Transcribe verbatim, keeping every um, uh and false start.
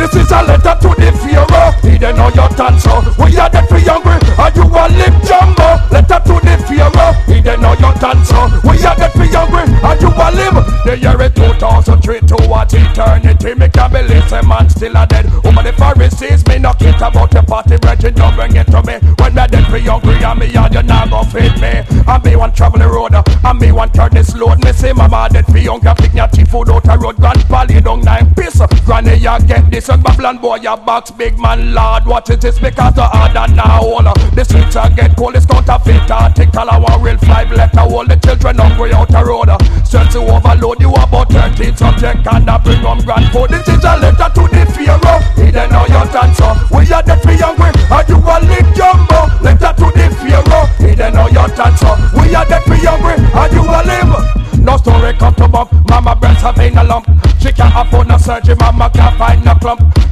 This is a letter to the Pharaoh. He don't know your answer. We are dead for hungry, and you a live jumbo. Letter to the Pharaoh. He don't know your answer. We are dead for hungry, and you a live. The year is two thousand three towards eternity. Me can't believe some man still a dead. Over the Pharisees, me not care about the party. Brethren, don't bring it to me. When me dead for hungry, and me and you not gon' feed me. And me want travel the road, and me want turn this load. Me say mama dead for hungry, pick your tea food out the road. Grandpa lay down nine piss. Granny, you get this. Young Babylon boy, your box big man, Lord. What it is because the harder now all. The streets are get cold, it's counterfeit article. I want real five letter. All the children hungry out the road. Stress to overload you about thirteen subject. And I bring home grand food. This is a letter to the fear.